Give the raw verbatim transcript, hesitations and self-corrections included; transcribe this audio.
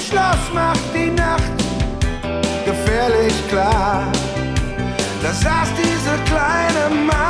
Schloss macht die Nacht gefährlich klar. Da saß diese kleine Maus